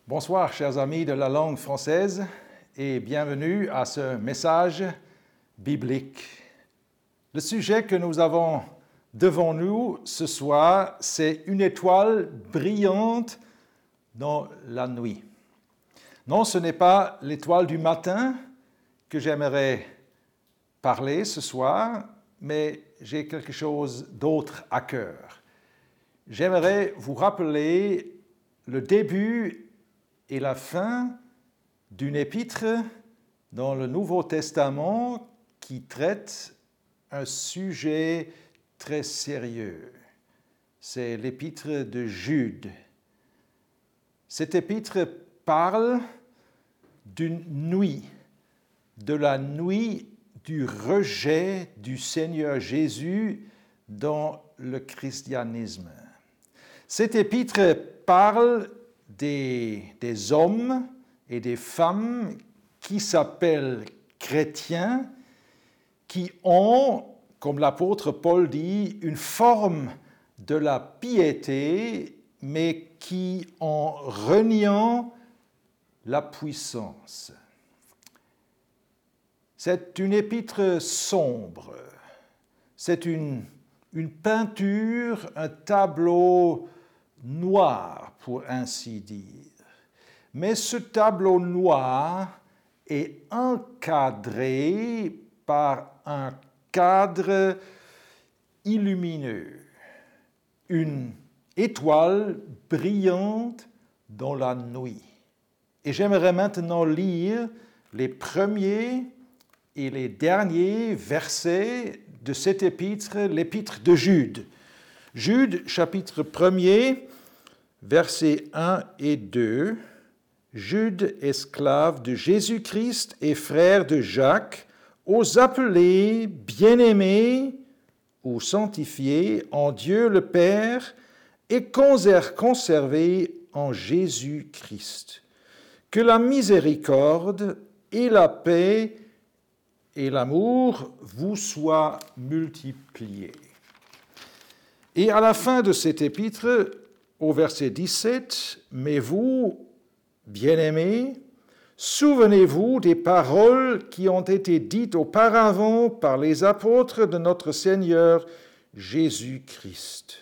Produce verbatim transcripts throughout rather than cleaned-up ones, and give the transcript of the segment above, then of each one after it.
Bonsoir, chers amis de la langue française, et bienvenue à ce message biblique. Le sujet que nous avons devant nous ce soir, c'est une étoile brillante dans la nuit. Non, ce n'est pas l'étoile du matin que j'aimerais parler ce soir, mais j'ai quelque chose d'autre à cœur. J'aimerais vous rappeler le début et la fin d'une épître dans le Nouveau Testament qui traite un sujet très sérieux. C'est l'épître de Jude. Cette épître parle d'une nuit, de la nuit du rejet du Seigneur Jésus dans le christianisme. Cette épître parle Des, des hommes et des femmes qui s'appellent chrétiens, qui ont, comme l'apôtre Paul dit, une forme de la piété, mais qui, en reniant la puissance. C'est une épître sombre, c'est une, une peinture, un tableau noir, pour ainsi dire. Mais ce tableau noir est encadré par un cadre illumineux, une étoile brillante dans la nuit. Et j'aimerais maintenant lire les premiers et les derniers versets de cette épître, l'épître de Jude. Jude, chapitre premier, versets un et deux. Jude, esclave de Jésus-Christ et frère de Jacques, aux appelés, bien-aimés ou sanctifiés en Dieu le Père et conservés en Jésus-Christ. Que la miséricorde et la paix et l'amour vous soient multipliés. Et à la fin de cette épître, au verset dix-sept, « Mais vous, bien-aimés, souvenez-vous des paroles qui ont été dites auparavant par les apôtres de notre Seigneur Jésus-Christ. »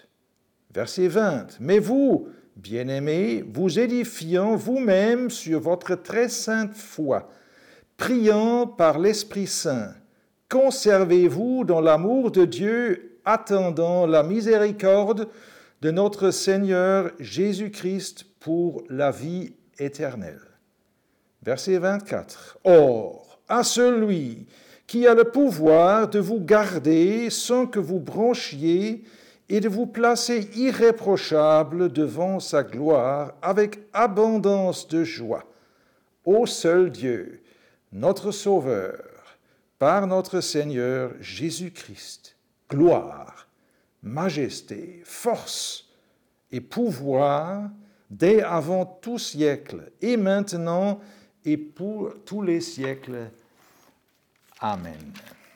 Verset vingt, « Mais vous, bien-aimés, vous édifiant vous-même sur votre très sainte foi, priant par l'Esprit Saint, conservez-vous dans l'amour de Dieu, attendant la miséricorde de notre Seigneur Jésus-Christ pour la vie éternelle. » Verset vingt-quatre. « Or, à celui qui a le pouvoir de vous garder sans que vous bronchiez et de vous placer irréprochable devant sa gloire avec abondance de joie, au seul Dieu, notre Sauveur, par notre Seigneur Jésus-Christ, gloire, majesté, force et pouvoir dès avant tout siècle et maintenant et pour tous les siècles. Amen. »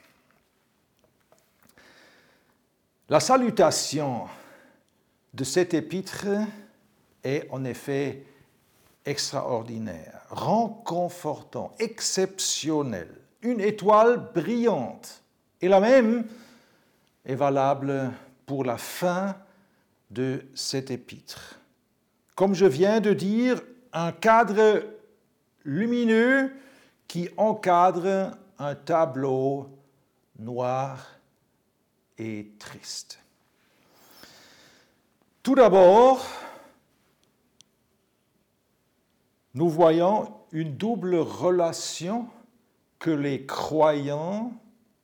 La salutation de cette épître est en effet extraordinaire, réconfortant, exceptionnelle, une étoile brillante. Et la même est valable pour la fin de cette épître. Comme je viens de dire, un cadre lumineux qui encadre un tableau noir et triste. Tout d'abord, nous voyons une double relation que les croyants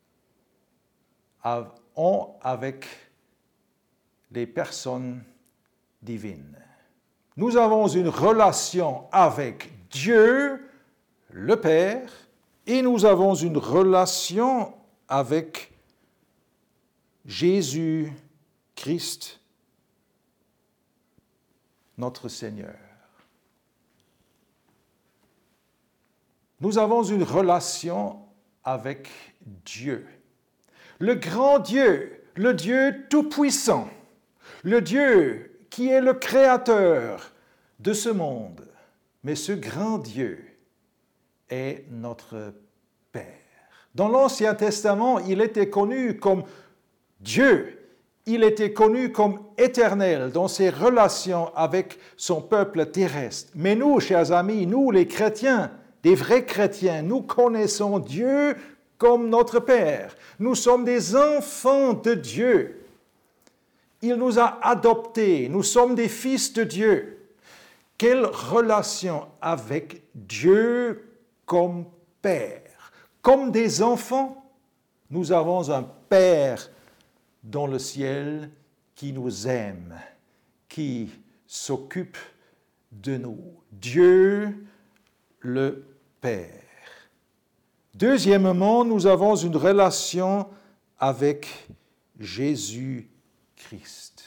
ont avec les personnes divines. Nous avons une relation avec Dieu, le Père, et nous avons une relation avec Jésus-Christ, notre Seigneur. Nous avons une relation avec Dieu. Le grand Dieu, le Dieu tout-puissant, le Dieu qui est le créateur de ce monde, mais ce grand Dieu est notre Père. Dans l'Ancien Testament, il était connu comme Dieu. Il était connu comme éternel dans ses relations avec son peuple terrestre. Mais nous, chers amis, nous les chrétiens, des vrais chrétiens, nous connaissons Dieu comme notre Père. Nous sommes des enfants de Dieu. Il nous a adoptés, nous sommes des fils de Dieu. Quelle relation avec Dieu comme Père? Comme des enfants, nous avons un Père dans le ciel qui nous aime, qui s'occupe de nous. Dieu le Père. Deuxièmement, nous avons une relation avec Jésus-Christ.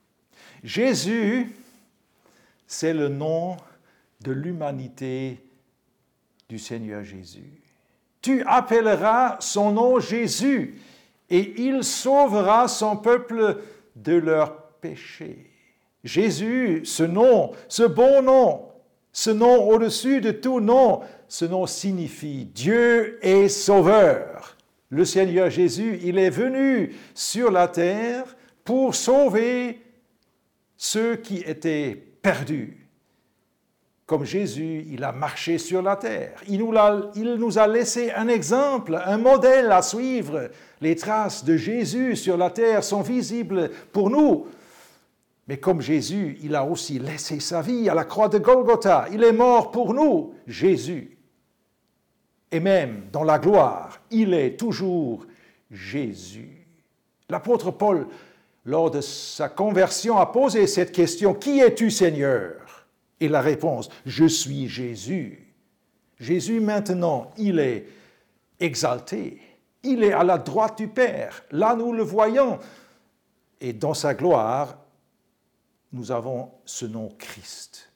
Jésus, c'est le nom de l'humanité du Seigneur Jésus. Tu appelleras son nom Jésus, et il sauvera son peuple de leurs péchés. Jésus, ce nom, ce bon nom, ce nom au-dessus de tout nom, ce nom signifie Dieu est sauveur. Le Seigneur Jésus, il est venu sur la terre pour sauver ceux qui étaient perdus. Comme Jésus, il a marché sur la terre. Il nous a, il nous a laissé un exemple, un modèle à suivre. Les traces de Jésus sur la terre sont visibles pour nous. Mais comme Jésus, il a aussi laissé sa vie à la croix de Golgotha. Il est mort pour nous, Jésus. Et même dans la gloire, il est toujours Jésus. L'apôtre Paul, lors de sa conversion, a posé cette question, « Qui es-tu, Seigneur ?» Et la réponse, « Je suis Jésus. » Jésus, maintenant, il est exalté. Il est à la droite du Père. Là, nous le voyons. Et dans sa gloire, nous avons ce nom Christ.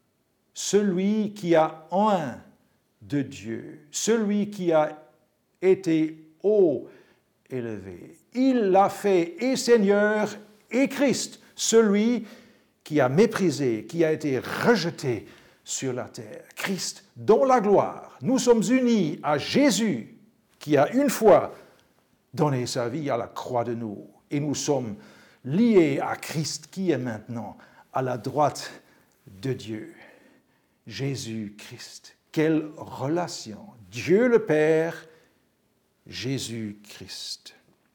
Celui qui a un de Dieu. Celui qui a été haut élevé. Il l'a fait et Seigneur et Christ. Celui qui a méprisé, qui a été rejeté sur la terre. Christ, dans la gloire, nous sommes unis à Jésus, qui a une fois donné sa vie à la croix de nous. Et nous sommes liés à Christ, qui est maintenant à la droite de Dieu. Jésus-Christ. Quelle relation! Dieu le Père, Jésus-Christ.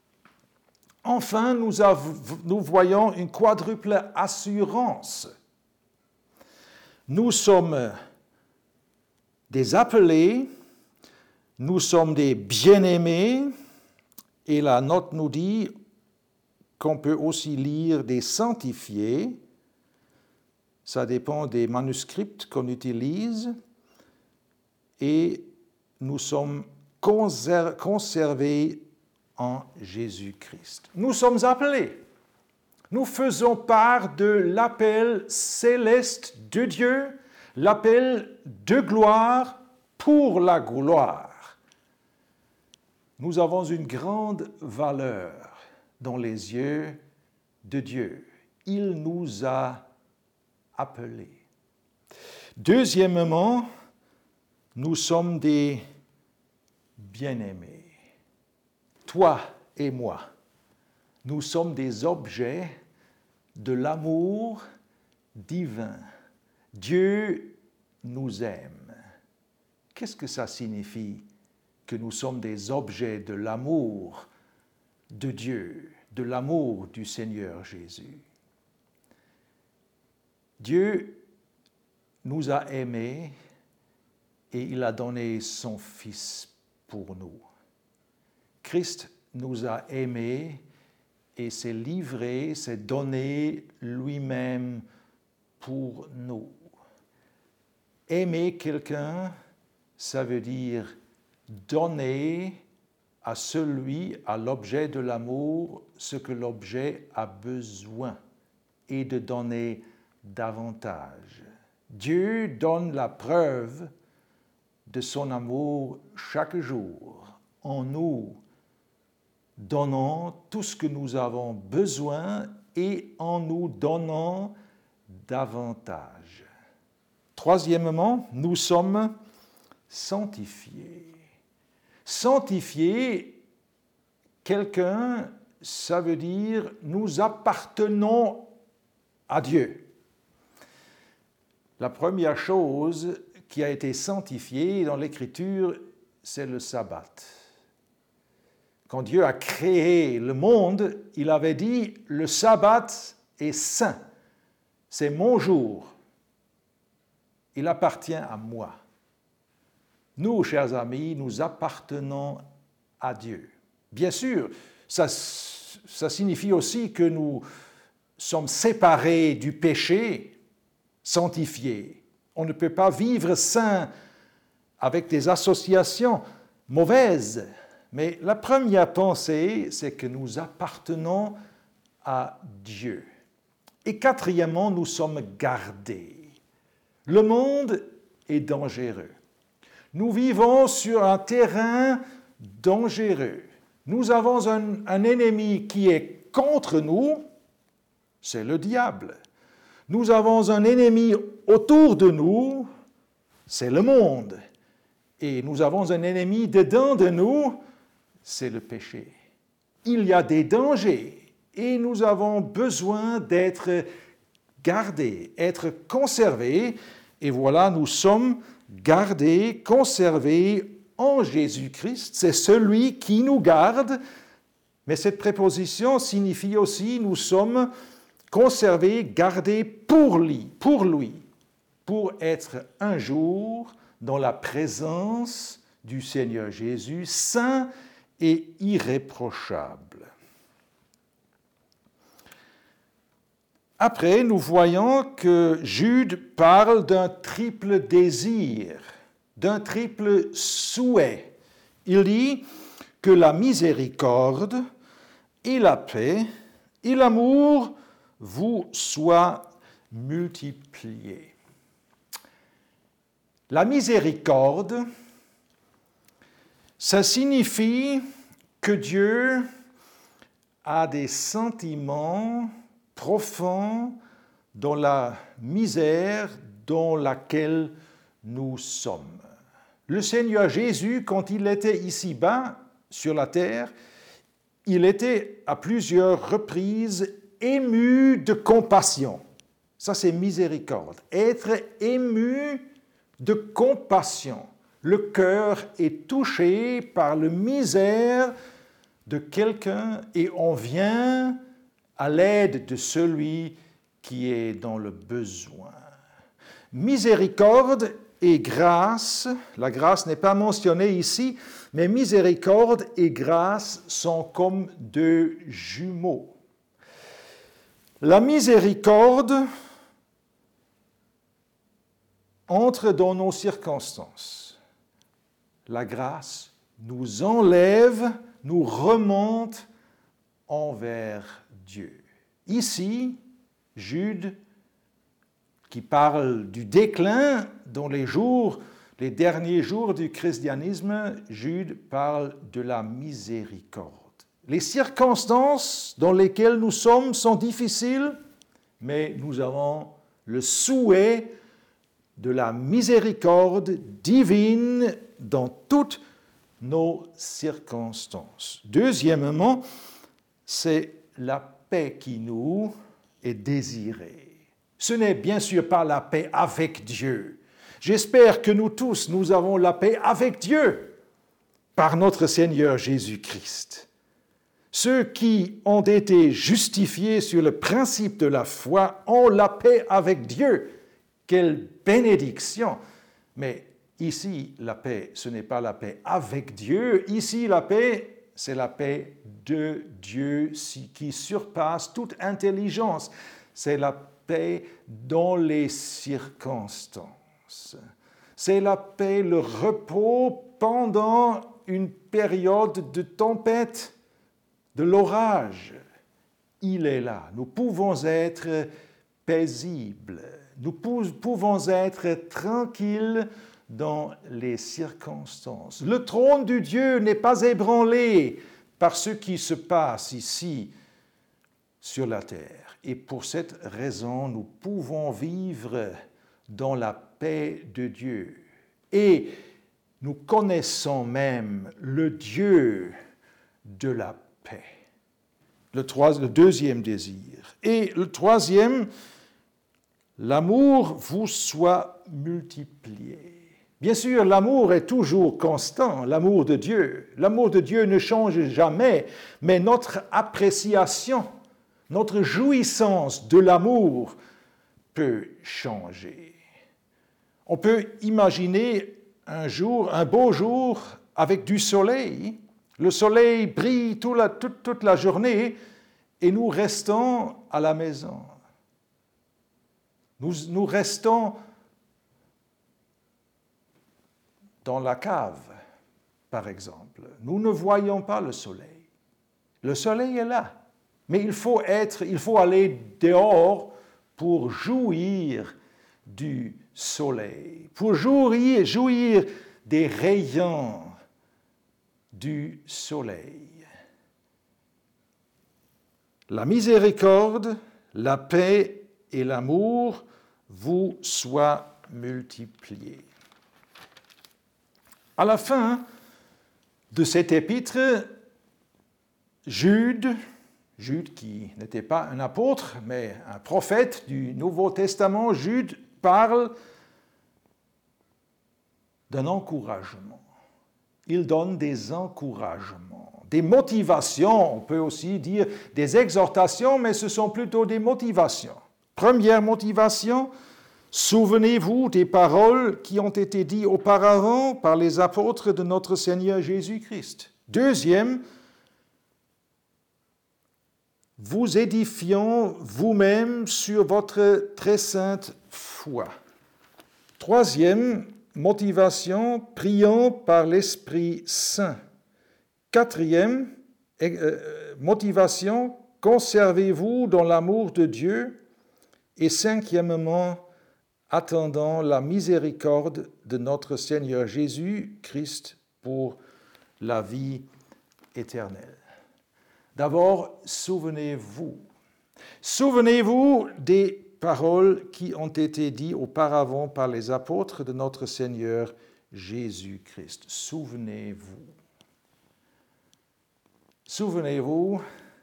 Enfin, nous, avons, nous voyons une quadruple assurance. Nous sommes des appelés, nous sommes des bien-aimés, et la note nous dit qu'on peut aussi lire des sanctifiés. Ça dépend des manuscrits qu'on utilise. Et nous sommes conservés en Jésus-Christ. Nous sommes appelés. Nous faisons part de l'appel céleste de Dieu, l'appel de gloire pour la gloire. Nous avons une grande valeur dans les yeux de Dieu. Il nous a appelés. Deuxièmement, nous sommes des bien-aimés. Toi et moi, nous sommes des objets de l'amour divin. Dieu nous aime. Qu'est-ce que ça signifie que nous sommes des objets de l'amour de Dieu, de l'amour du Seigneur Jésus? Dieu nous a aimés et il a donné son Fils pour nous. Christ nous a aimés et s'est livré, s'est donné lui-même pour nous. Aimer quelqu'un, ça veut dire donner à celui, à l'objet de l'amour, ce que l'objet a besoin et de donner davantage. Dieu donne la preuve de son amour chaque jour en nous, donnant tout ce que nous avons besoin et en nous donnant davantage. troisièmement, nous sommes sanctifiés. Sanctifier quelqu'un, ça veut dire nous appartenons à Dieu. La première chose qui a été sanctifiée dans l'Écriture, c'est le sabbat. Quand Dieu a créé le monde, il avait dit « le sabbat est saint, c'est mon jour, il appartient à moi ». Nous, chers amis, nous appartenons à Dieu. Bien sûr, ça, ça signifie aussi que nous sommes séparés du péché, sanctifiés. On ne peut pas vivre saint avec des associations mauvaises. Mais la première pensée, c'est que nous appartenons à Dieu. Et quatrièmement, nous sommes gardés. Le monde est dangereux. Nous vivons sur un terrain dangereux. Nous avons un, un ennemi qui est contre nous, c'est le diable. Nous avons un ennemi autour de nous, c'est le monde. Et nous avons un ennemi dedans de nous, c'est le péché. Il y a des dangers et nous avons besoin d'être gardés, être conservés. Et voilà, nous sommes gardés, conservés en Jésus-Christ. C'est celui qui nous garde. Mais cette préposition signifie aussi nous sommes conservés, gardés pour lui, pour lui, pour être un jour dans la présence du Seigneur Jésus, saint et irréprochable. Après, nous voyons que Jude parle d'un triple désir, d'un triple souhait. Il dit que la miséricorde et la paix et l'amour vous soient multipliés. La miséricorde, ça signifie que Dieu a des sentiments profonds dans la misère dans laquelle nous sommes. Le Seigneur Jésus, quand il était ici-bas, sur la terre, il était à plusieurs reprises ému de compassion. Ça, c'est miséricorde. Être ému de compassion. Le cœur est touché par la misère de quelqu'un et on vient à l'aide de celui qui est dans le besoin. Miséricorde et grâce, la grâce n'est pas mentionnée ici, mais miséricorde et grâce sont comme deux jumeaux. La miséricorde entre dans nos circonstances. La grâce nous enlève, nous remonte envers Dieu. Ici, Jude, qui parle du déclin dans les jours, les derniers jours du christianisme, Jude parle de la miséricorde. Les circonstances dans lesquelles nous sommes sont difficiles, mais nous avons le souhait de la miséricorde divine dans toutes nos circonstances. Deuxièmement, c'est la paix qui nous est désirée. Ce n'est bien sûr pas la paix avec Dieu. J'espère que nous tous, nous avons la paix avec Dieu par notre Seigneur Jésus-Christ. Ceux qui ont été justifiés sur le principe de la foi ont la paix avec Dieu. Quelle bénédiction! Mais ici, la paix, ce n'est pas la paix avec Dieu. Ici, la paix, c'est la paix de Dieu qui surpasse toute intelligence. C'est la paix dans les circonstances. C'est la paix, le repos pendant une période de tempête, de l'orage. Il est là. Nous pouvons être paisibles. Nous pouvons être tranquilles dans les circonstances. Le trône de Dieu n'est pas ébranlé par ce qui se passe ici sur la terre. Et pour cette raison, nous pouvons vivre dans la paix de Dieu. Et nous connaissons même le Dieu de la paix. Le, trois, le deuxième désir. Et le troisième, l'amour vous soit multiplié. Bien sûr, l'amour est toujours constant, l'amour de Dieu. L'amour de Dieu ne change jamais, mais notre appréciation, notre jouissance de l'amour peut changer. On peut imaginer un jour, un beau jour avec du soleil. Le soleil brille toute la, toute, toute la journée et nous restons à la maison. Nous, nous restons dans la cave, par exemple. Nous ne voyons pas le soleil. Le soleil est là, mais il faut être, il faut aller dehors pour jouir du soleil, pour jouir, jouir des rayons du soleil. La miséricorde, la paix et l'amour vous soient multipliés. À la fin de cet épître, Jude, Jude qui n'était pas un apôtre, mais un prophète du Nouveau Testament, Jude parle d'un encouragement. Il donne des encouragements, des motivations, on peut aussi dire des exhortations, mais ce sont plutôt des motivations. Première motivation, souvenez-vous des paroles qui ont été dites auparavant par les apôtres de notre Seigneur Jésus-Christ. Deuxième, vous édifiant vous-même sur votre très sainte foi. Troisième motivation, priant par l'Esprit Saint. Quatrième euh, motivation, conservez-vous dans l'amour de Dieu. Et cinquièmement, attendant la miséricorde de notre Seigneur Jésus-Christ pour la vie éternelle. D'abord, souvenez-vous. Souvenez-vous des paroles qui ont été dites auparavant par les apôtres de notre Seigneur Jésus-Christ. Souvenez-vous. Souvenez-vous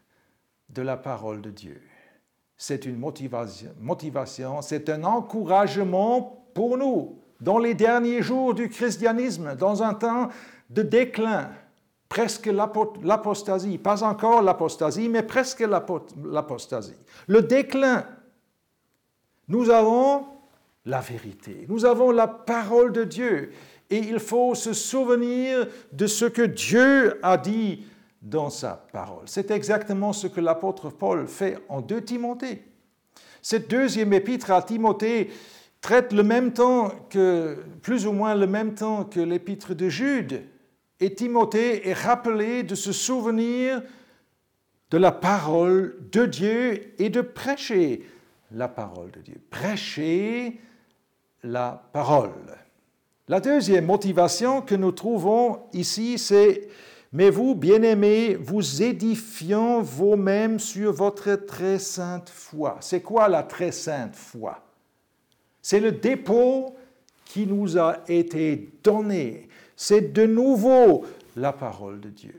de la parole de Dieu. C'est une motivation, motivation, c'est un encouragement pour nous dans les derniers jours du christianisme, dans un temps de déclin, presque l'apostasie, pas encore l'apostasie, mais presque l'apostasie. Le déclin, nous avons la vérité, nous avons la parole de Dieu, et il faut se souvenir de ce que Dieu a dit dans sa parole. C'est exactement ce que l'apôtre Paul fait en deux Timothée. Cette deuxième épître à Timothée traite le même temps que, plus ou moins le même temps que l'épître de Jude. Et Timothée est rappelé de se souvenir de la parole de Dieu et de prêcher la parole de Dieu. Prêcher la parole. La deuxième motivation que nous trouvons ici, c'est « Mais vous, bien-aimés, vous édifiant vous-même sur votre très sainte foi. » C'est quoi la très sainte foi? C'est le dépôt qui nous a été donné. C'est de nouveau la parole de Dieu.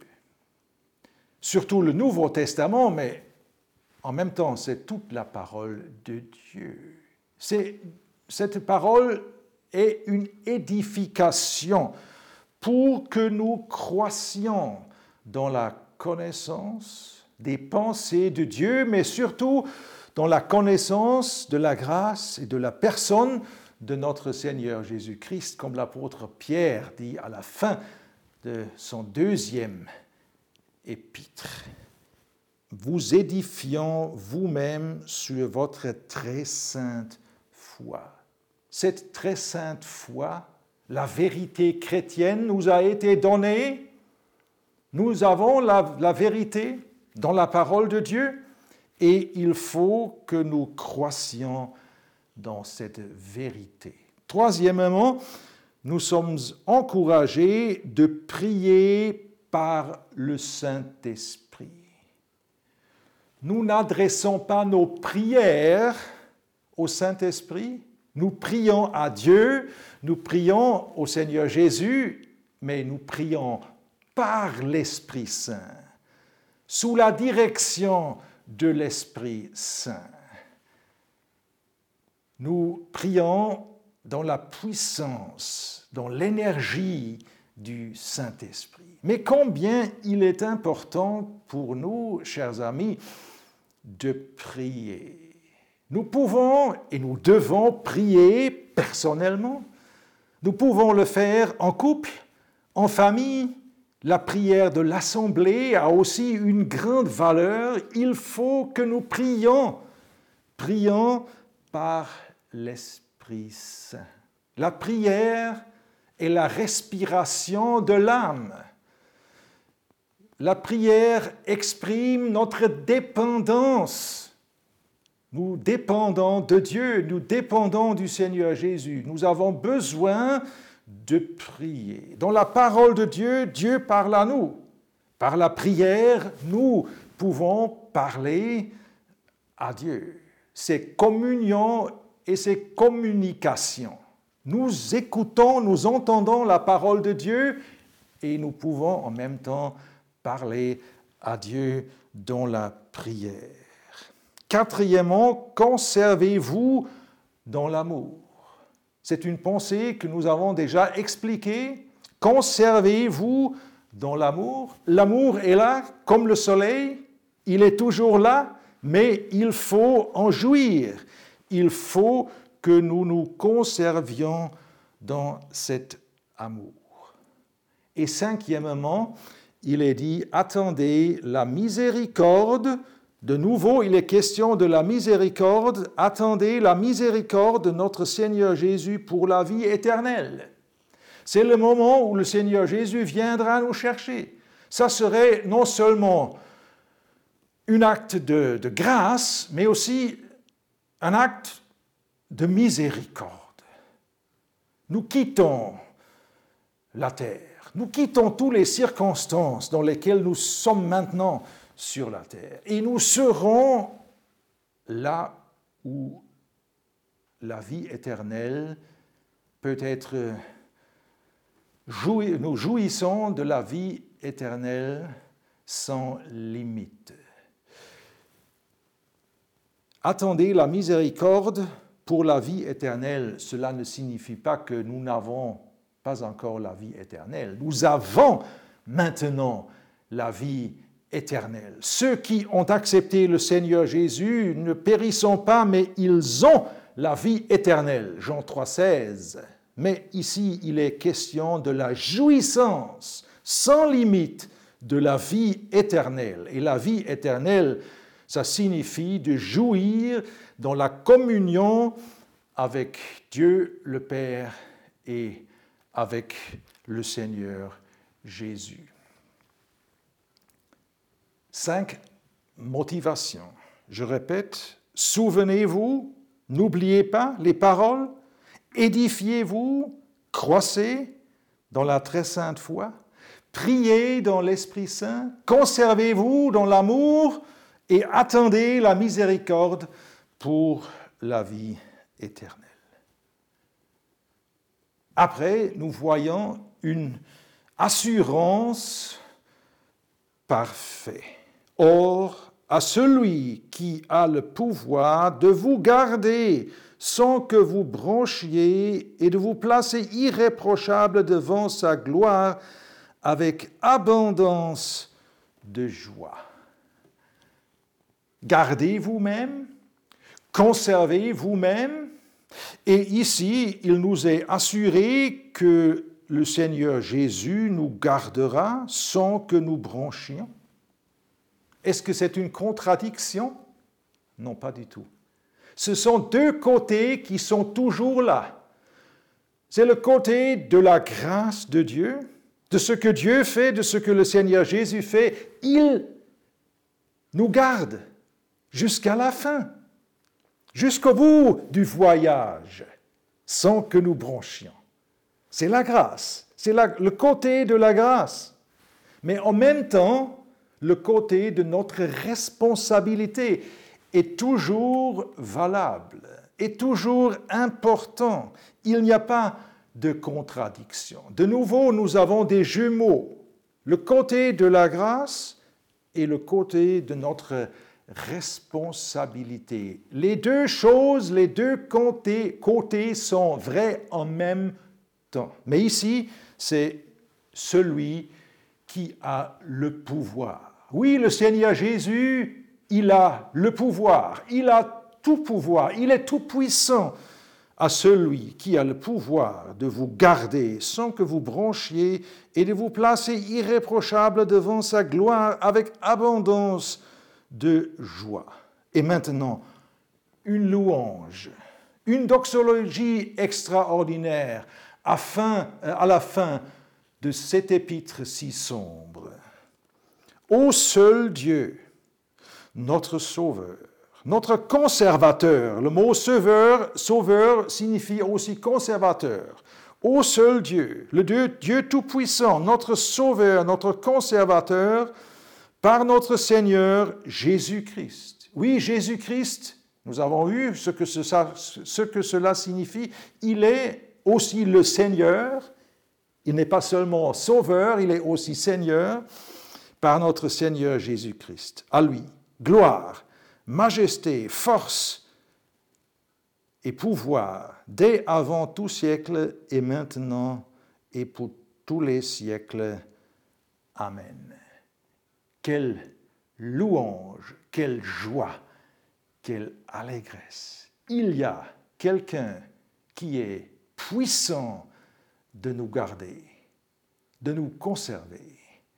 Surtout le Nouveau Testament, mais en même temps, c'est toute la parole de Dieu. C'est, cette parole est une édification pour que nous croissions dans la connaissance des pensées de Dieu, mais surtout dans la connaissance de la grâce et de la personne de notre Seigneur Jésus-Christ, comme l'apôtre Pierre dit à la fin de son deuxième épître. Vous édifiant vous-même sur votre très sainte foi. Cette très sainte foi, la vérité chrétienne nous a été donnée. Nous avons la, la vérité dans la parole de Dieu et il faut que nous croissions dans cette vérité. Troisièmement, nous sommes encouragés de prier par le Saint-Esprit. Nous n'adressons pas nos prières au Saint-Esprit, Nous prions à Dieu, nous prions au Seigneur Jésus, mais nous prions par l'Esprit Saint, sous la direction de l'Esprit Saint. Nous prions dans la puissance, dans l'énergie du Saint-Esprit. Mais combien il est important pour nous, chers amis, de prier. Nous pouvons et nous devons prier personnellement. Nous pouvons le faire en couple, en famille. La prière de l'Assemblée a aussi une grande valeur. Il faut que nous prions. Prions par l'Esprit Saint. La prière est la respiration de l'âme. La prière exprime notre dépendance. Nous dépendons de Dieu, nous dépendons du Seigneur Jésus. Nous avons besoin de prier. Dans la parole de Dieu, Dieu parle à nous. Par la prière, nous pouvons parler à Dieu. C'est communion et c'est communication. Nous écoutons, nous entendons la parole de Dieu et nous pouvons en même temps parler à Dieu dans la prière. Quatrièmement, conservez-vous dans l'amour. C'est une pensée que nous avons déjà expliquée. Conservez-vous dans l'amour. L'amour est là comme le soleil, il est toujours là, mais il faut en jouir. Il faut que nous nous conservions dans cet amour. Et cinquièmement, il est dit, attendez la miséricorde. De nouveau, il est question de la miséricorde. Attendez la miséricorde de notre Seigneur Jésus pour la vie éternelle. C'est le moment où le Seigneur Jésus viendra nous chercher. Ça serait non seulement un acte de, de grâce, mais aussi un acte de miséricorde. Nous quittons la terre, nous quittons toutes les circonstances dans lesquelles nous sommes maintenant sur la terre, et nous serons là où la vie éternelle peut être jouie, nous jouissons de la vie éternelle sans limite. Attendez la miséricorde pour la vie éternelle. Cela ne signifie pas que nous n'avons pas encore la vie éternelle. Nous avons maintenant la vie éternelle. Ceux qui ont accepté le Seigneur Jésus ne périssent pas, mais ils ont la vie éternelle. Jean trois, seize. Mais ici, il est question de la jouissance sans limite de la vie éternelle. Et la vie éternelle, ça signifie de jouir dans la communion avec Dieu le Père et avec le Seigneur Jésus. Cinq motivations. Je répète, souvenez-vous, n'oubliez pas les paroles, édifiez-vous, croissez dans la très sainte foi, priez dans l'Esprit Saint, conservez-vous dans l'amour et attendez la miséricorde pour la vie éternelle. Après, nous voyons une assurance parfaite. Or, à celui qui a le pouvoir de vous garder sans que vous bronchiez et de vous placer irréprochable devant sa gloire avec abondance de joie. Gardez vous-même, conservez vous-même, et ici, il nous est assuré que le Seigneur Jésus nous gardera sans que nous bronchions. Est-ce que c'est une contradiction? Non, pas du tout. Ce sont deux côtés qui sont toujours là. C'est le côté de la grâce de Dieu, de ce que Dieu fait, de ce que le Seigneur Jésus fait. Il nous garde jusqu'à la fin, jusqu'au bout du voyage, sans que nous bronchions. C'est la grâce, c'est la, le côté de la grâce. Mais en même temps, le côté de notre responsabilité est toujours valable. est toujours important. Il n'y a pas de contradiction. De nouveau, nous avons des jumeaux, le côté de la grâce et le côté de notre responsabilité. Les deux choses, les deux côtés, côtés sont vrais en même temps. Mais ici, c'est celui qui a le pouvoir. Oui, le Seigneur Jésus, il a le pouvoir, il a tout pouvoir, il est tout puissant. À celui qui a le pouvoir de vous garder sans que vous bronchiez et de vous placer irréprochable devant sa gloire avec abondance de joie. Et maintenant, une louange, une doxologie extraordinaire afin, à la fin de cet épître si sombre. Ô seul Dieu, notre Sauveur, notre conservateur, le mot sauveur, sauveur signifie aussi conservateur. Ô seul Dieu, le Dieu, Dieu Tout-Puissant, notre Sauveur, notre conservateur, par notre Seigneur Jésus-Christ. Oui, Jésus-Christ, nous avons vu ce que, ce, ce que cela signifie. Il est aussi le Seigneur. Il n'est pas seulement Sauveur, il est aussi Seigneur, par notre Seigneur Jésus-Christ. À lui, gloire, majesté, force et pouvoir, dès avant tout siècle et maintenant et pour tous les siècles. Amen. Quelle louange, quelle joie, quelle allégresse. Il y a quelqu'un qui est puissant de nous garder, de nous conserver,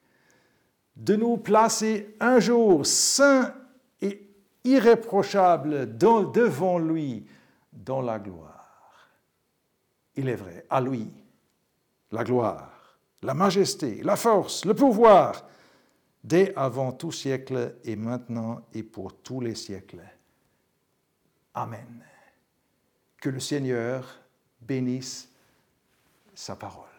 de nous placer un jour saints et irréprochables devant lui dans la gloire. Il est vrai, à lui, la gloire, la majesté, la force, le pouvoir, dès avant tout siècle et maintenant et pour tous les siècles. Amen. Que le Seigneur bénisse sa parole.